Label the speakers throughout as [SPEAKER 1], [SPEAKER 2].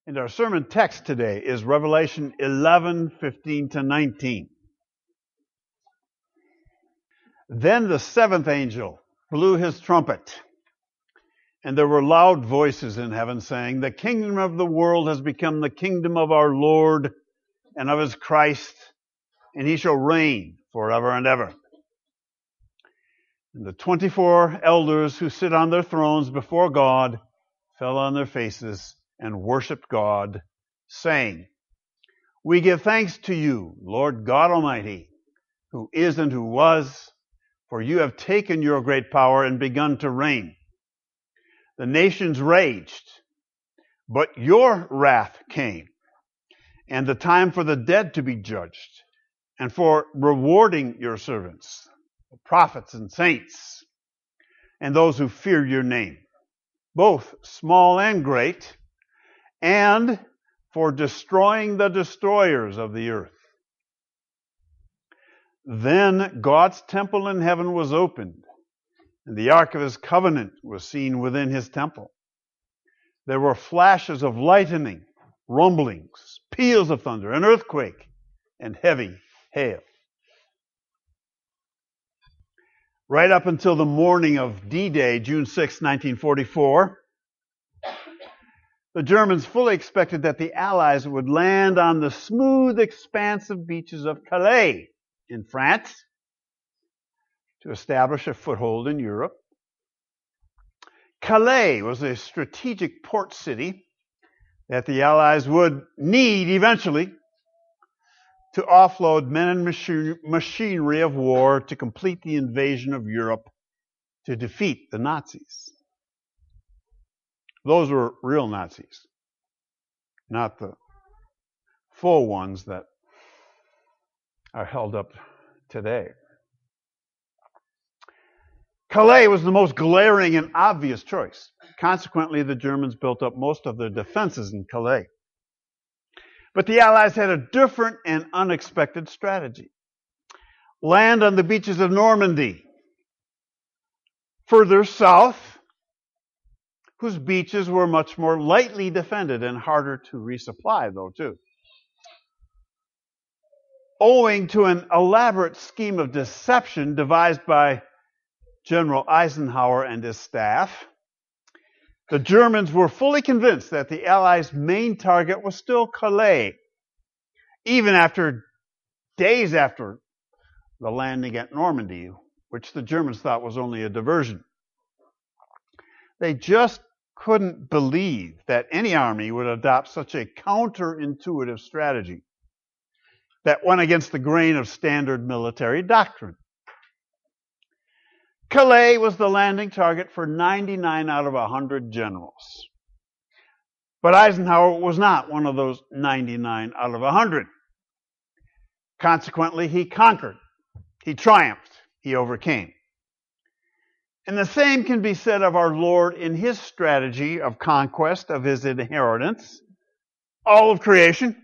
[SPEAKER 1] And our sermon text today is Revelation 11:15-19. Then the seventh angel blew his trumpet, and there were loud voices in heaven saying, "The kingdom of the world has become the kingdom of our Lord and of his Christ, and he shall reign forever and ever." And the 24 elders who sit on their thrones before God fell on their faces and worshiped God, saying, "We give thanks to you, Lord God Almighty, who is and who was, for you have taken your great power and begun to reign. The nations raged, but your wrath came, and the time for the dead to be judged, and for rewarding your servants, the prophets and saints, and those who fear your name, both small and great, and for destroying the destroyers of the earth." Then God's temple in heaven was opened, and the ark of his covenant was seen within his temple. There were flashes of lightning, rumblings, peals of thunder, an earthquake, and heavy hail. Right up until the morning of D-Day, June 6, 1944, the Germans fully expected that the Allies would land on the smooth, expansive beaches of Calais in France to establish a foothold in Europe. Calais was a strategic port city that the Allies would need eventually to offload men and machinery of war to complete the invasion of Europe to defeat the Nazis. Those were real Nazis, not the faux ones that are held up today. Calais was the most glaring and obvious choice. Consequently, the Germans built up most of their defenses in Calais. But the Allies had a different and unexpected strategy. Land on the beaches of Normandy, further south, whose beaches were much more lightly defended and harder to resupply, though, too. Owing to an elaborate scheme of deception devised by General Eisenhower and his staff, the Germans were fully convinced that the Allies' main target was still Calais, even days after the landing at Normandy, which the Germans thought was only a diversion. They just couldn't believe that any army would adopt such a counterintuitive strategy that went against the grain of standard military doctrine. Calais was the landing target for 99 out of 100 generals. But Eisenhower was not one of those 99 out of 100. Consequently, he conquered. He triumphed. He overcame. And the same can be said of our Lord in his strategy of conquest of his inheritance, all of creation.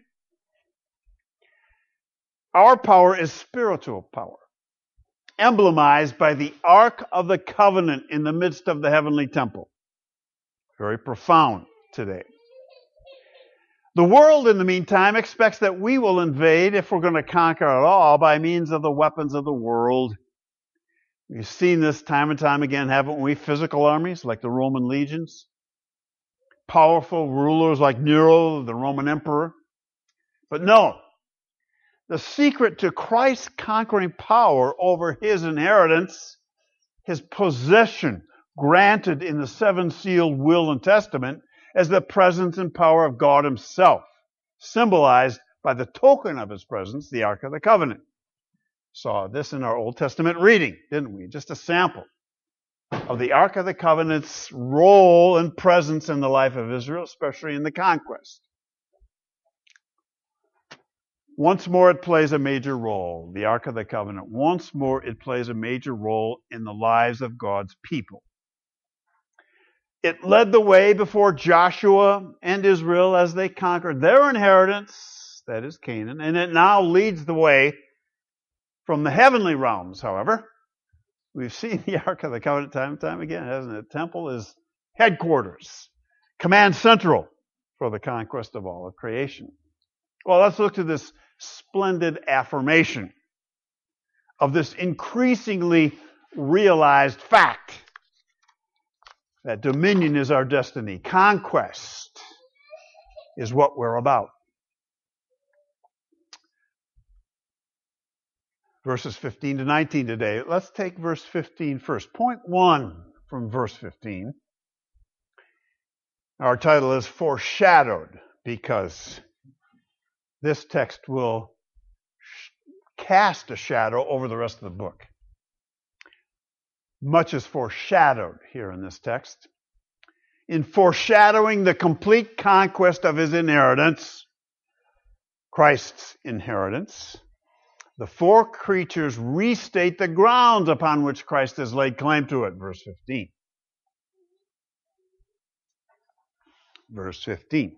[SPEAKER 1] Our power is spiritual power, emblemized by the Ark of the Covenant in the midst of the heavenly temple. Very profound today. The world, in the meantime, expects that we will invade, if we're going to conquer at all, by means of the weapons of the world. We've seen this time and time again, haven't we? Physical armies like the Roman legions, powerful rulers like Nero, the Roman emperor. But no, the secret to Christ's conquering power over his inheritance, his possession granted in the seven-sealed will and testament, is the presence and power of God himself, symbolized by the token of his presence, the Ark of the Covenant. Saw this in our Old Testament reading, didn't we? Just a sample of the Ark of the Covenant's role and presence in the life of Israel, especially in the conquest. Once more it plays a major role, the Ark of the Covenant. Once more it plays a major role in the lives of God's people. It led the way before Joshua and Israel as they conquered their inheritance, that is Canaan, and it now leads the way from the heavenly realms, however. We've seen the Ark of the Covenant time and time again, hasn't it? The temple is headquarters, command central for the conquest of all of creation. Well, let's look to this splendid affirmation of this increasingly realized fact that dominion is our destiny. Conquest is what we're about. Verses 15 to 19 today. Let's take verse 15 first. Point 1 from verse 15. Our title is Foreshadowed, because this text will cast a shadow over the rest of the book. Much is foreshadowed here in this text. In foreshadowing the complete conquest of his inheritance, Christ's inheritance, the four creatures restate the grounds upon which Christ has laid claim to it. Verse 15. Verse 15.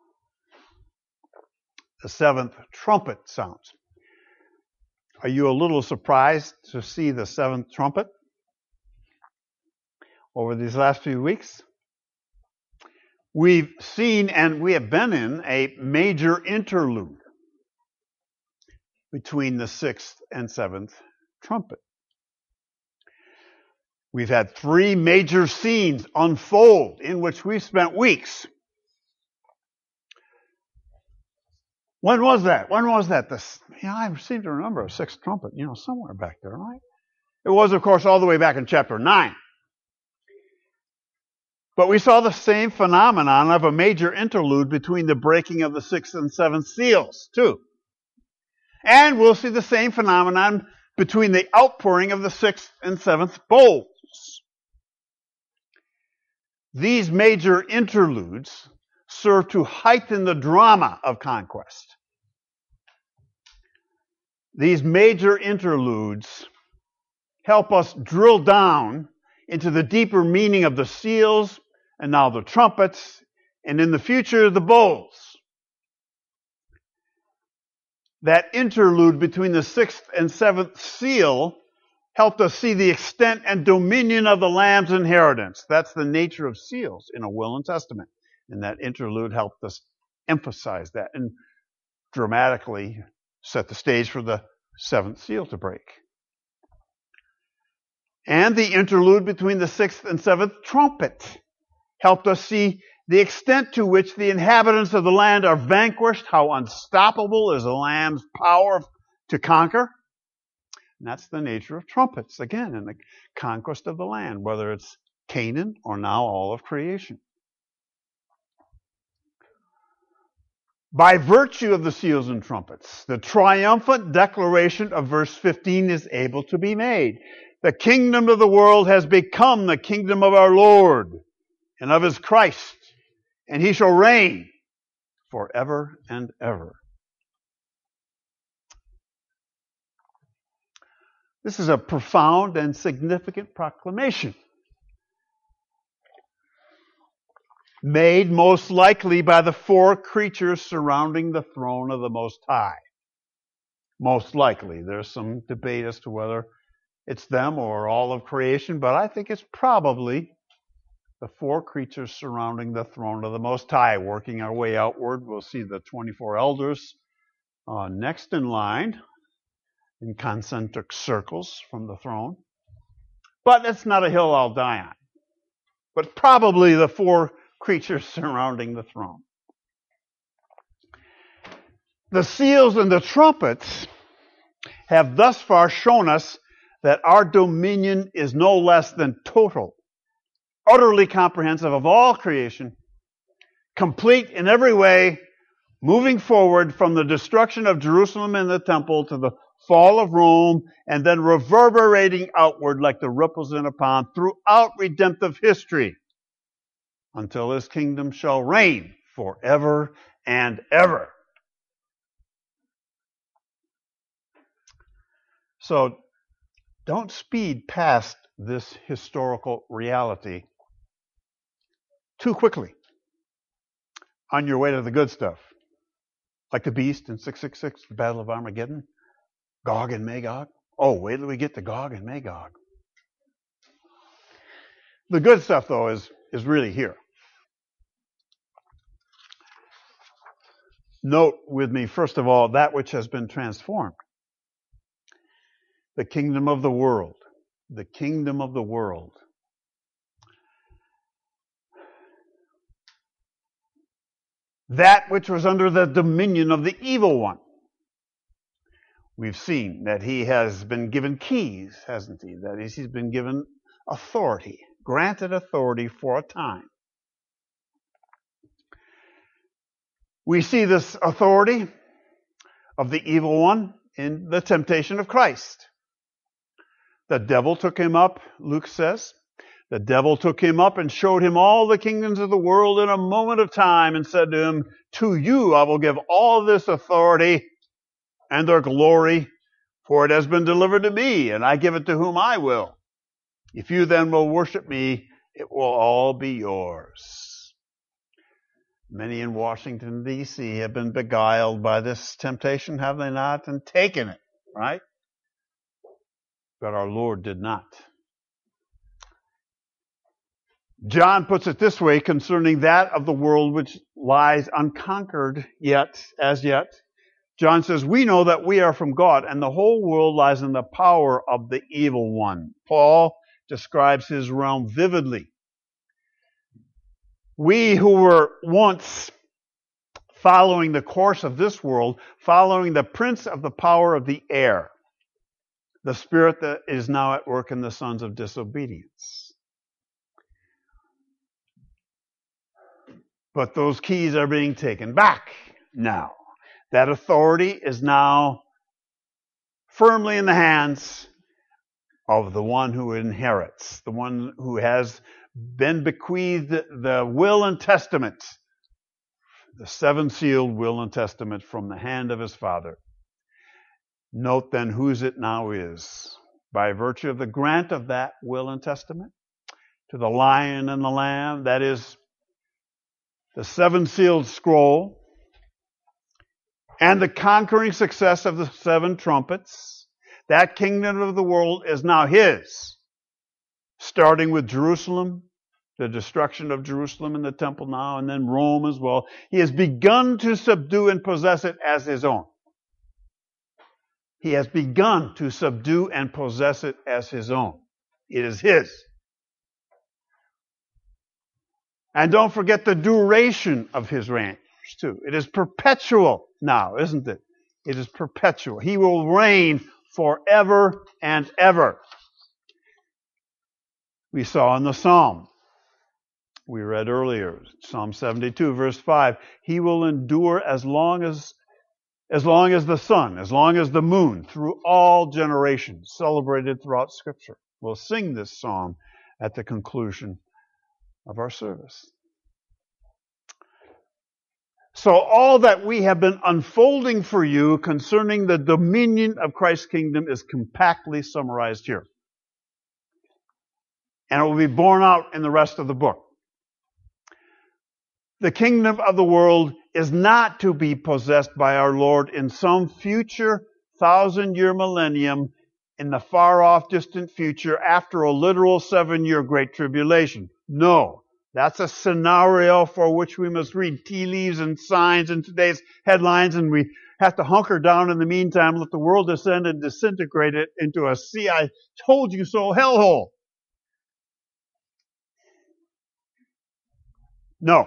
[SPEAKER 1] The seventh trumpet sounds. Are you a little surprised to see the seventh trumpet over these last few weeks? We've seen and we have been in a major interlude between the sixth and seventh trumpet. We've had three major scenes unfold in which we've spent weeks. When was that? I seem to remember a sixth trumpet, somewhere back there, right? It was, of course, all the way back in chapter 9. But we saw the same phenomenon of a major interlude between the breaking of the sixth and seventh seals, too. And we'll see the same phenomenon between the outpouring of the sixth and seventh bowls. These major interludes serve to heighten the drama of conquest. These major interludes help us drill down into the deeper meaning of the seals and now the trumpets, and in the future, the bowls. That interlude between the sixth and seventh seal helped us see the extent and dominion of the Lamb's inheritance. That's the nature of seals in a will and testament. And that interlude helped us emphasize that and dramatically set the stage for the seventh seal to break. And the interlude between the sixth and seventh trumpet helped us see the extent to which the inhabitants of the land are vanquished, how unstoppable is the Lamb's power to conquer. And that's the nature of trumpets, again, in the conquest of the land, whether it's Canaan or now all of creation. By virtue of the seals and trumpets, the triumphant declaration of verse 15 is able to be made. The kingdom of the world has become the kingdom of our Lord and of his Christ, and he shall reign forever and ever. This is a profound and significant proclamation, made most likely by the four creatures surrounding the throne of the Most High. Most likely. There's some debate as to whether it's them or all of creation, but I think it's probably the four creatures surrounding the throne of the Most High. Working our way outward, we'll see the 24 elders next in line in concentric circles from the throne. But it's not a hill I'll die on. But probably the four creatures surrounding the throne. The seals and the trumpets have thus far shown us that our dominion is no less than total, utterly comprehensive of all creation, complete in every way, moving forward from the destruction of Jerusalem and the temple to the fall of Rome, and then reverberating outward like the ripples in a pond throughout redemptive history until his kingdom shall reign forever and ever. So don't speed past this historical reality too quickly on your way to the good stuff. Like the beast in 666, the Battle of Armageddon, Gog and Magog. Oh, wait till we get to Gog and Magog. The good stuff, though, is really here. Note with me, first of all, that which has been transformed. The kingdom of the world. The kingdom of the world. That which was under the dominion of the evil one. We've seen that he has been given keys, hasn't he? That is, he's been given authority, granted authority for a time. We see this authority of the evil one in the temptation of Christ. The devil took him up, Luke says. The devil took him up and showed him all the kingdoms of the world in a moment of time and said to him, "To you I will give all this authority and their glory, for it has been delivered to me, and I give it to whom I will. If you then will worship me, it will all be yours." Many in Washington, D.C. have been beguiled by this temptation, have they not? And taken it, right? But our Lord did not. John puts it this way concerning that of the world which lies unconquered as yet. John says, "We know that we are from God, and the whole world lies in the power of the evil one." Paul describes his realm vividly. We who were once following the course of this world, following the prince of the power of the air, the spirit that is now at work in the sons of disobedience. But those keys are being taken back now. That authority is now firmly in the hands of the one who inherits, the one who has been bequeathed the will and testament, the seven-sealed will and testament from the hand of his Father. Note then whose it now is. By virtue of the grant of that will and testament to the Lion and the Lamb, that is, the seven-sealed scroll, and the conquering success of the seven trumpets, that kingdom of the world is now his, starting with Jerusalem, the destruction of Jerusalem and the temple now, and then Rome as well. He has begun to subdue and possess it as his own. He has begun to subdue and possess it as his own. It is his. And don't forget the duration of his reign, too. It is perpetual now, isn't it? It is perpetual. He will reign forever and ever. We saw in the Psalm, we read earlier, Psalm 72, verse 5, he will endure as long as the sun, as long as the moon, through all generations, celebrated throughout Scripture. We'll sing this psalm at the conclusion of our service. So all that we have been unfolding for you concerning the dominion of Christ's kingdom is compactly summarized here. And it will be borne out in the rest of the book. The kingdom of the world is not to be possessed by our Lord in some future 1,000-year millennium in the far-off distant future after a literal 7-year Great Tribulation. No, that's a scenario for which we must read tea leaves and signs in today's headlines, and we have to hunker down in the meantime, let the world descend and disintegrate it into a see I told you so hellhole. No.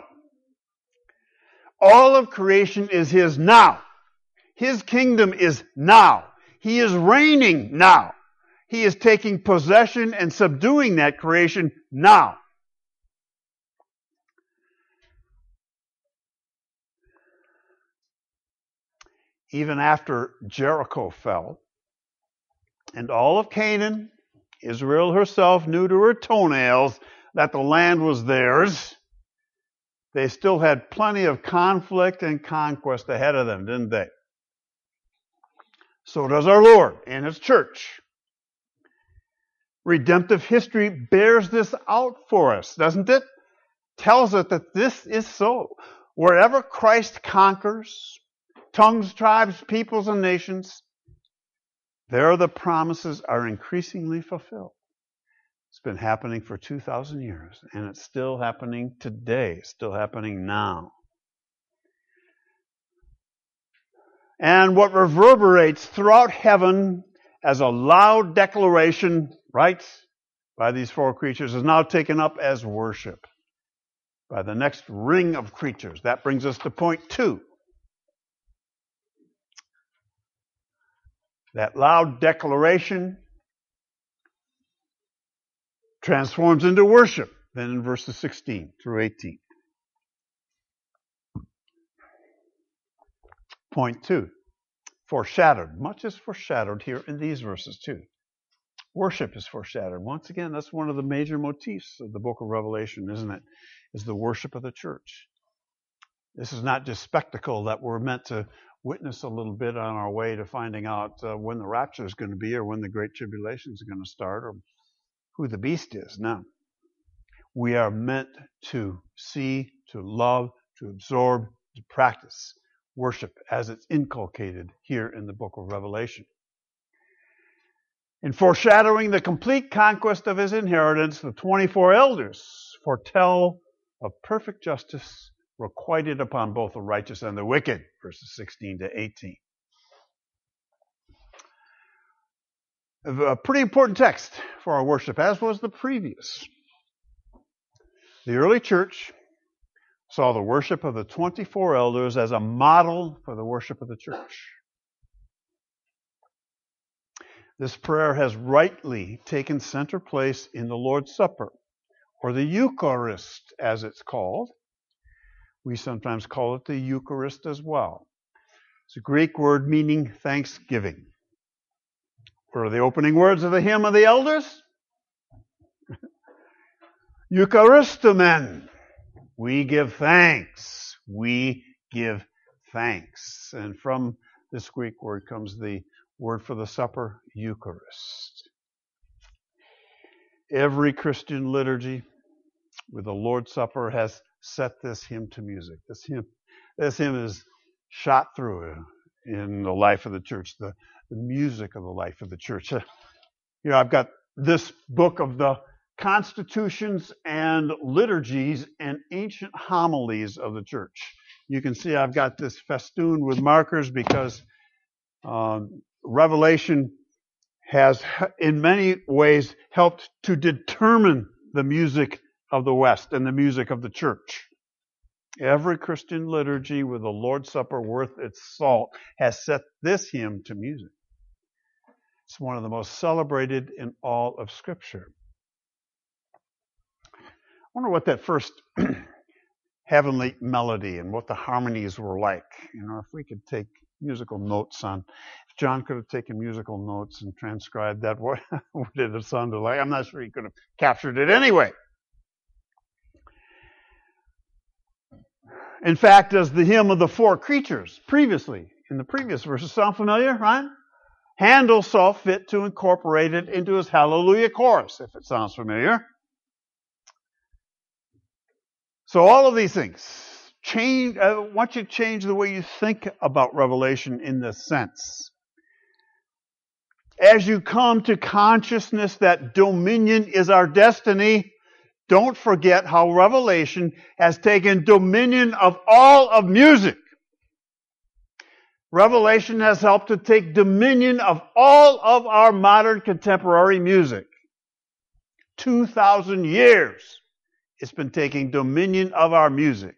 [SPEAKER 1] All of creation is his now. His kingdom is now. He is reigning now. He is taking possession and subduing that creation now. Even after Jericho fell, and all of Canaan, Israel herself knew to her toenails that the land was theirs, they still had plenty of conflict and conquest ahead of them, didn't they? So does our Lord and his church. Redemptive history bears this out for us, doesn't it? Tells us that this is so. Wherever Christ conquers, tongues, tribes, peoples, and nations, there the promises are increasingly fulfilled. It's been happening for 2,000 years, and it's still happening today, still happening now. And what reverberates throughout heaven as a loud declaration, right, by these four creatures is now taken up as worship by the next ring of creatures. That brings us to point 2. That loud declaration transforms into worship, then in verses 16 through 18. Point 2, foreshadowed. Much is foreshadowed here in these verses too. Worship is foreshadowed. Once again, that's one of the major motifs of the book of Revelation, isn't it? Is the worship of the church. This is not just spectacle that we're meant to witness a little bit on our way to finding out when the rapture is going to be or when the Great Tribulation is going to start or who the beast is. No. We are meant to see, to love, to absorb, to practice worship as it's inculcated here in the book of Revelation. In foreshadowing the complete conquest of his inheritance, the 24 elders foretell of perfect justice requited upon both the righteous and the wicked, verses 16 to 18. A pretty important text for our worship, as was the previous. The early church saw the worship of the 24 elders as a model for the worship of the church. This prayer has rightly taken center place in the Lord's Supper, or the Eucharist, as it's called. We sometimes call it the Eucharist as well. It's a Greek word meaning thanksgiving. What are the opening words of the hymn of the elders? Eucharistomen. We give thanks. We give thanks. And from this Greek word comes the word for the supper, Eucharist. Every Christian liturgy with the Lord's Supper has set this hymn to music. This hymn is shot through in the life of the church, the music of the life of the church. I've got this book of the constitutions and liturgies and ancient homilies of the church. You can see I've got this festooned with markers because Revelation has in many ways helped to determine the music of the West and the music of the church. Every Christian liturgy with the Lord's Supper worth its salt has set this hymn to music. It's one of the most celebrated in all of Scripture. I wonder what that first heavenly melody and what the harmonies were like. If we could take musical notes on, if John could have taken musical notes and transcribed that, what did it sound like? I'm not sure he could have captured it anyway. In fact, as the hymn of the four creatures previously, in the previous verses, sound familiar, right? Handel saw fit to incorporate it into his Hallelujah chorus, if it sounds familiar. So all of these things change. I want you to change the way you think about Revelation in this sense. As you come to consciousness that dominion is our destiny, don't forget how Revelation has taken dominion of all of music. Revelation has helped to take dominion of all of our modern contemporary music. 2,000 years it's been taking dominion of our music.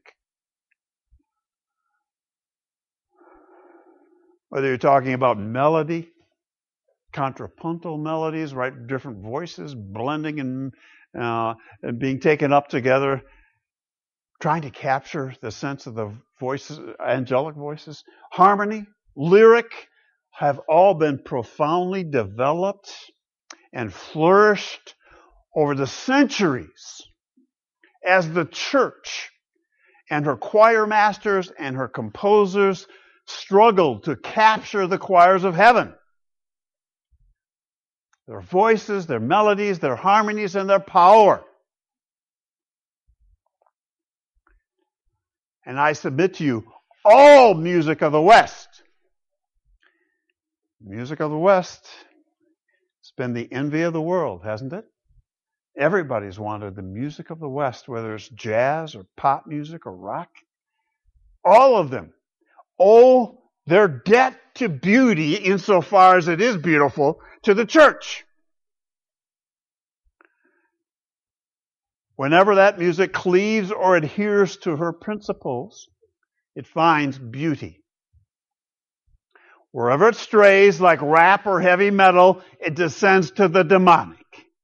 [SPEAKER 1] Whether you're talking about melody, contrapuntal melodies, right? Different voices blending and being taken up together, trying to capture the sense of the voices, angelic voices. Harmony, lyric have all been profoundly developed and flourished over the centuries as the church and her choir masters and her composers struggled to capture the choirs of heaven. Their voices, their melodies, their harmonies, and their power. And I submit to you, all music of the West, music of the West, has been the envy of the world, hasn't it? Everybody's wanted the music of the West, whether it's jazz or pop music or rock. All of them. Oh, their debt to beauty, insofar as it is beautiful, to the church. Whenever that music cleaves or adheres to her principles, it finds beauty. Wherever it strays, like rap or heavy metal, it descends to the demonic.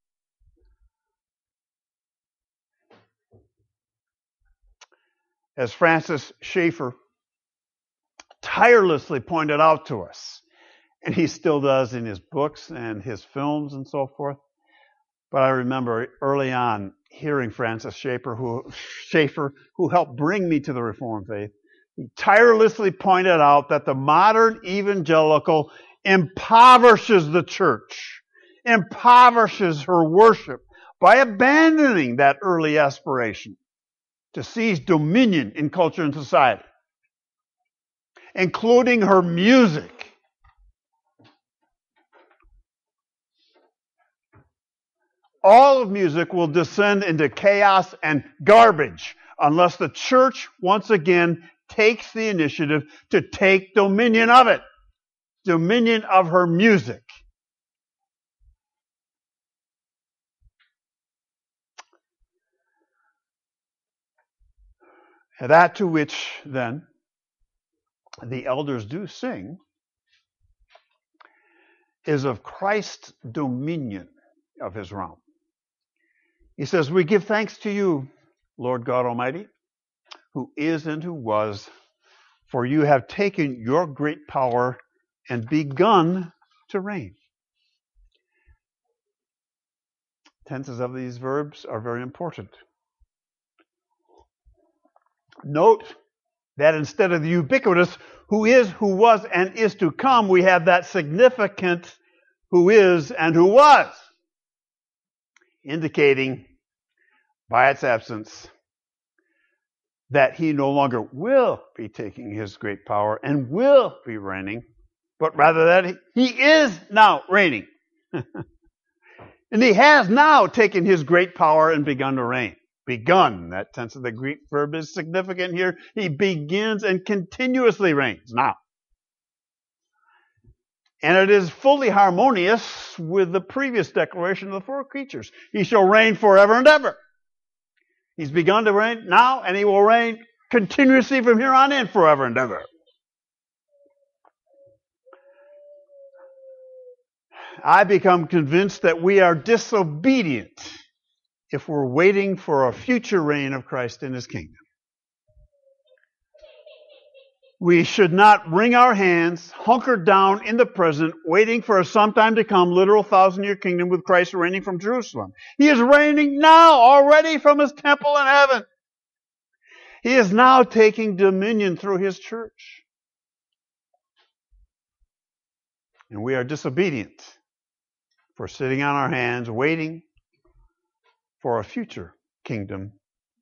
[SPEAKER 1] As Francis Schaeffer tirelessly pointed out to us, and he still does in his books and his films and so forth. But I remember early on hearing Francis Schaeffer, who helped bring me to the Reformed faith. He tirelessly pointed out that the modern evangelical impoverishes the church, impoverishes her worship by abandoning that early aspiration to seize dominion in culture and society, including her music. All of music will descend into chaos and garbage unless the church once again takes the initiative to take dominion of it, dominion of her music. And that to which, then, the elders do sing is of Christ's dominion of his realm. He says, "We give thanks to you, Lord God Almighty, who is and who was, for you have taken your great power and begun to reign." Tenses of these verbs are very important. Note that instead of the ubiquitous who is, who was, and is to come, we have that significant who is and who was, indicating by its absence that he no longer will be taking his great power and will be reigning, but rather that he is now reigning. And he has now taken his great power and begun to reign. Begun, that tense of the Greek verb is significant here. He begins and continuously reigns now. And it is fully harmonious with the previous declaration of the four creatures. He shall reign forever and ever. He's begun to reign now, and he will reign continuously from here on in forever and ever. I become convinced that we are disobedient if we're waiting for a future reign of Christ in his kingdom. We should not wring our hands, hunker down in the present, waiting for a sometime to come literal 1,000-year kingdom with Christ reigning from Jerusalem. He is reigning now already from his temple in heaven. He is now taking dominion through his church. And we are disobedient for sitting on our hands, waiting for a future kingdom,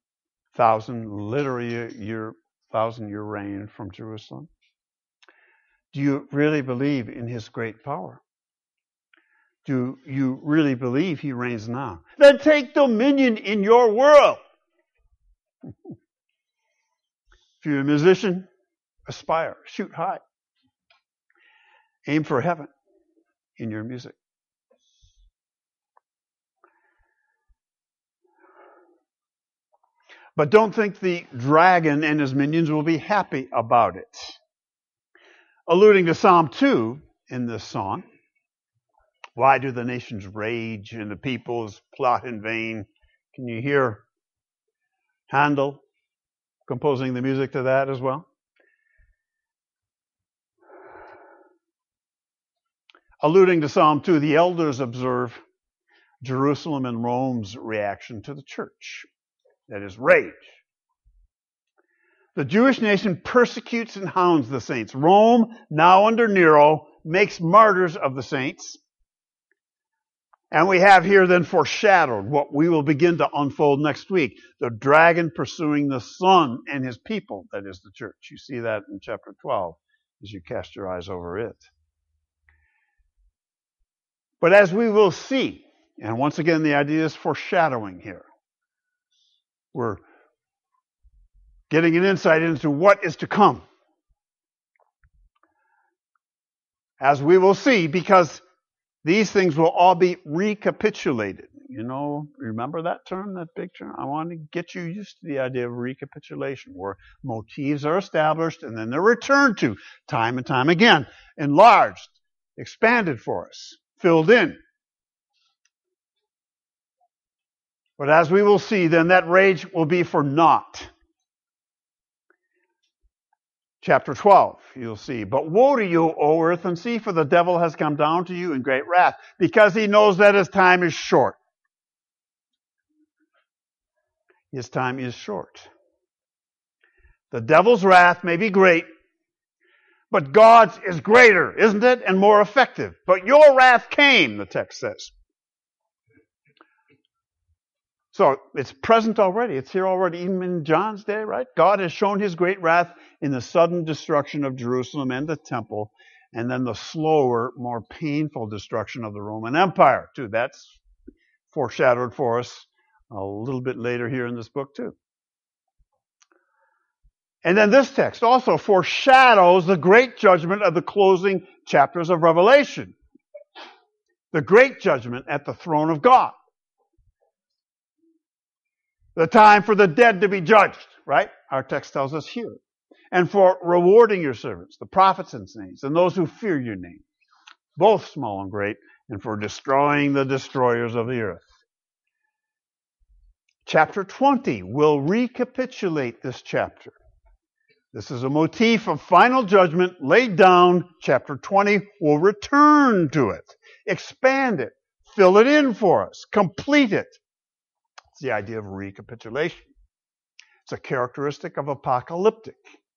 [SPEAKER 1] 1,000-year reign from Jerusalem. Do you really believe in his great power? Do you really believe he reigns now? Then take dominion in your world. If you're a musician, aspire, shoot high. Aim for heaven in your music. But don't think the dragon and his minions will be happy about it. Alluding to Psalm 2 in this song, why do the nations rage and the peoples plot in vain? Can you hear Handel composing the music to that as well? Alluding to Psalm 2, the elders observe Jerusalem and Rome's reaction to the church. That is rage. The Jewish nation persecutes and hounds the saints. Rome, now under Nero, makes martyrs of the saints. And we have here then foreshadowed what we will begin to unfold next week. The dragon pursuing the Son and his people, that is the church. You see that in chapter 12 as you cast your eyes over it. But as we will see, and once again the idea is foreshadowing here, we're getting an insight into what is to come. As we will see, because these things will all be recapitulated. You know, remember that term, that big term? I want to get you used to the idea of recapitulation, where motifs are established and then they're returned to time and time again, enlarged, expanded for us, filled in. But as we will see, then that rage will be for naught. Chapter 12, you'll see. But woe to you, O earth and sea, for the devil has come down to you in great wrath, because he knows that his time is short. His time is short. The devil's wrath may be great, but God's is greater, isn't it? And more effective. But your wrath came, the text says. So it's present already. It's here already, even in John's day, right? God has shown his great wrath in the sudden destruction of Jerusalem and the temple, and then the slower, more painful destruction of the Roman Empire, too. That's foreshadowed for us a little bit later here in this book, too. And then this text also foreshadows the great judgment of the closing chapters of Revelation. The great judgment at the throne of God. The time for the dead to be judged, right? Our text tells us here. And for rewarding your servants, the prophets and saints, and those who fear your name, both small and great, and for destroying the destroyers of the earth. Chapter 20 will recapitulate this chapter. This is a motif of final judgment laid down. Chapter 20 will return to it, expand it, fill it in for us, complete it. It's the idea of recapitulation. It's a characteristic of apocalyptic.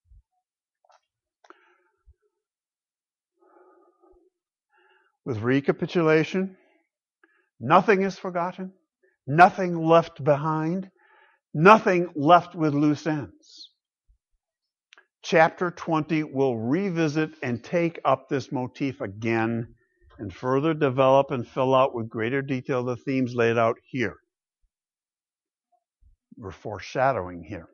[SPEAKER 1] With recapitulation, nothing is forgotten, nothing left behind, nothing left with loose ends. Chapter 20 will revisit and take up this motif again and further develop and fill out with greater detail the themes laid out here. We're foreshadowing here.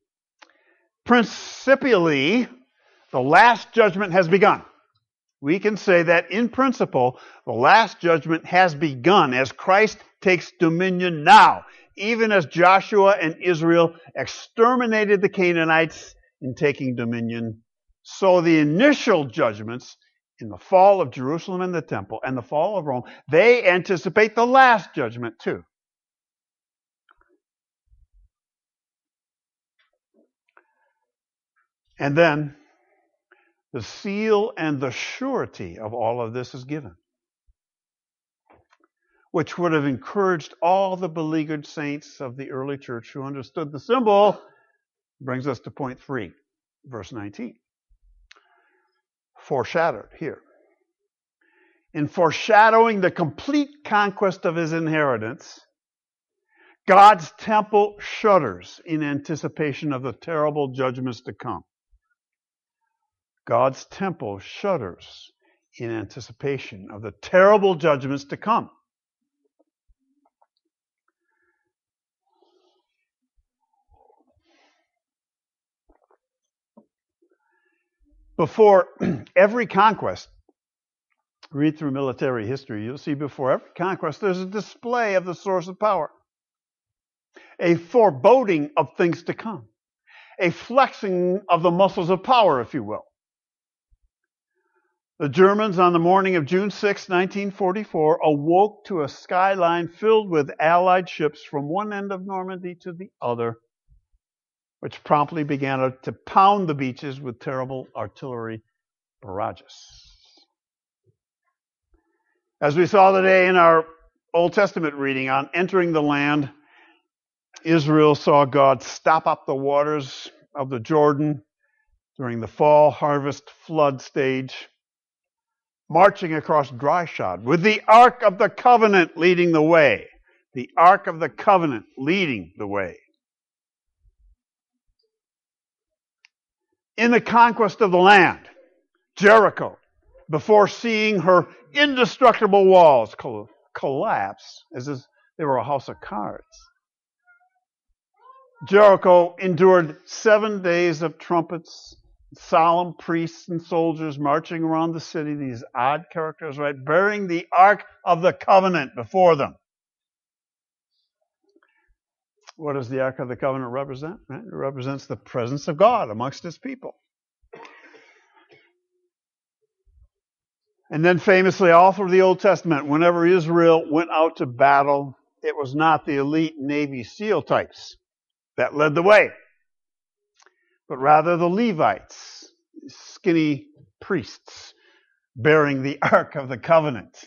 [SPEAKER 1] Principially, the last judgment has begun. We can say that in principle, the last judgment has begun as Christ takes dominion now, even as Joshua and Israel exterminated the Canaanites in taking dominion. So the initial judgments in the fall of Jerusalem and the temple and the fall of Rome, they anticipate the last judgment too. And then the seal and the surety of all of this is given, which would have encouraged all the beleaguered saints of the early church who understood the symbol. Brings us to point 3, verse 19. Foreshadowed here. In foreshadowing the complete conquest of his inheritance, God's temple shudders in anticipation of the terrible judgments to come. God's temple shudders in anticipation of the terrible judgments to come. Before every conquest, read through military history, you'll see before every conquest there's a display of the source of power, a foreboding of things to come, a flexing of the muscles of power, if you will. The Germans on the morning of June 6, 1944, awoke to a skyline filled with Allied ships from one end of Normandy to the other, which promptly began to pound the beaches with terrible artillery barrages. As we saw today in our Old Testament reading on entering the land, Israel saw God stop up the waters of the Jordan during the fall harvest flood stage, marching across dry shod with the Ark of the Covenant leading the way. The Ark of the Covenant leading the way. In the conquest of the land, Jericho, before seeing her indestructible walls collapse as if they were a house of cards, Jericho endured 7 days of trumpets solemn priests and soldiers marching around the city, these odd characters, right, bearing the Ark of the Covenant before them. What does the Ark of the Covenant represent? Right? It represents the presence of God amongst His people. And then famously, all through the Old Testament, whenever Israel went out to battle, it was not the elite Navy SEAL types that led the way, but rather the Levites, skinny priests bearing the Ark of the Covenant.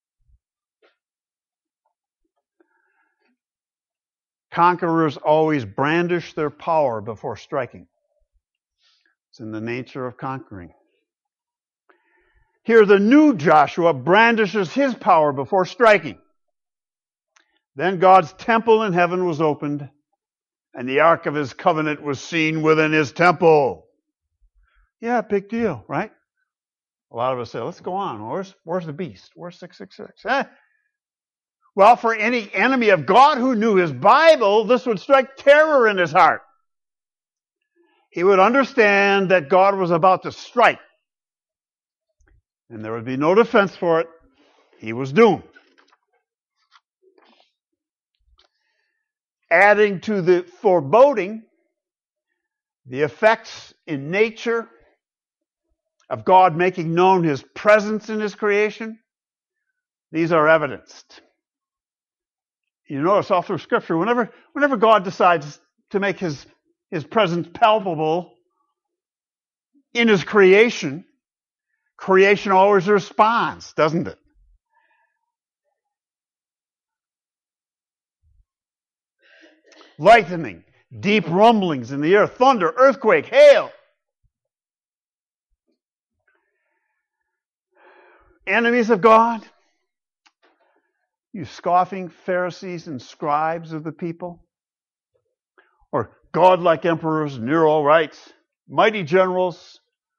[SPEAKER 1] Conquerors always brandish their power before striking. It's in the nature of conquering. Here, the new Joshua brandishes his power before striking. Then God's temple in heaven was opened, and the Ark of His covenant was seen within His temple. Yeah, big deal, right? A lot of us say, let's go on. Where's the beast? Where's 666? Well, for any enemy of God who knew his Bible, this would strike terror in his heart. He would understand that God was about to strike, and there would be no defense for it. He was doomed. Adding to the foreboding, the effects in nature of God making known His presence in His creation, these are evidenced. You notice all through Scripture, whenever God decides to make His presence palpable in His creation, creation always responds, doesn't it? Lightning, deep rumblings in the earth, thunder, earthquake, hail. Enemies of God, you scoffing Pharisees and scribes of the people, or godlike emperors, Nero writes, mighty generals,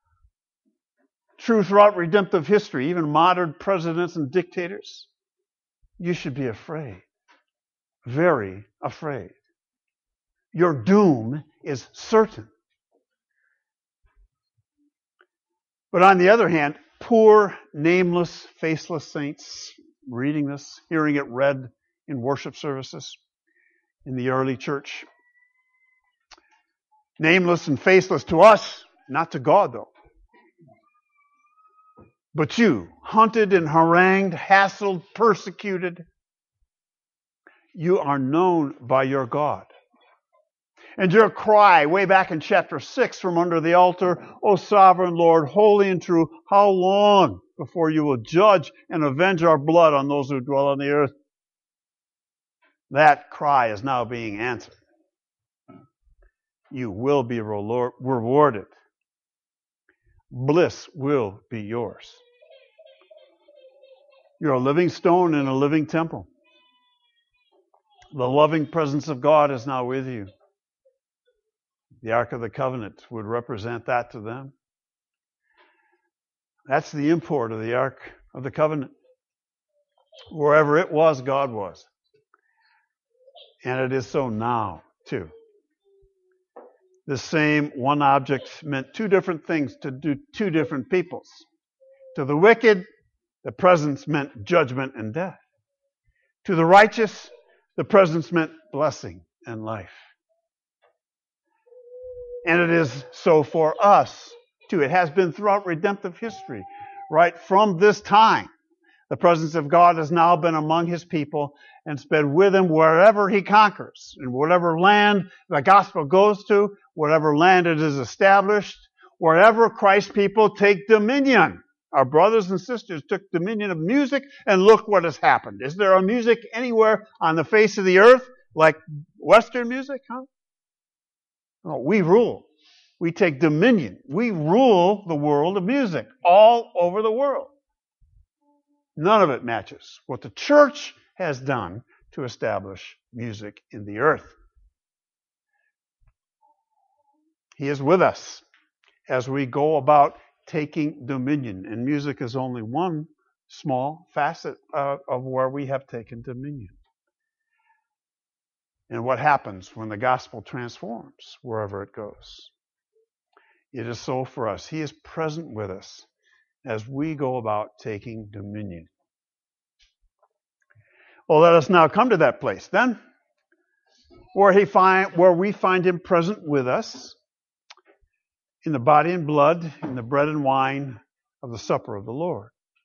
[SPEAKER 1] true throughout redemptive history, even modern presidents and dictators, you should be afraid, very afraid. Your doom is certain. But on the other hand, poor, nameless, faceless saints, reading this, hearing it read in worship services in the early church. Nameless and faceless to us, not to God though. But you, hunted and harangued, hassled, persecuted, you are known by your God. And your cry, way back in chapter 6 from under the altar, O sovereign Lord, holy and true, how long before you will judge and avenge our blood on those who dwell on the earth? That cry is now being answered. You will be rewarded. Bliss will be yours. You're a living stone in a living temple. The loving presence of God is now with you. The Ark of the Covenant would represent that to them. That's the import of the Ark of the Covenant. Wherever it was, God was. And it is so now, too. The same one object meant two different things to two different peoples. To the wicked, the presence meant judgment and death. To the righteous, the presence meant blessing and life. And it is so for us, too. It has been throughout redemptive history. Right from this time, the presence of God has now been among His people and has been with Him wherever He conquers. In whatever land the gospel goes to, whatever land it is established, wherever Christ's people take dominion. Our brothers and sisters took dominion of music, and look what has happened. Is there a music anywhere on the face of the earth like Western music? No, we rule. We take dominion. We rule the world of music all over the world. None of it matches what the church has done to establish music in the earth. He is with us as we go about taking dominion. And music is only one small facet of where we have taken dominion. And what happens when the gospel transforms wherever it goes. It is so for us. He is present with us as we go about taking dominion. Well, let us now come to that place then, where we find him present with us in the body and blood, in the bread and wine of the supper of the Lord.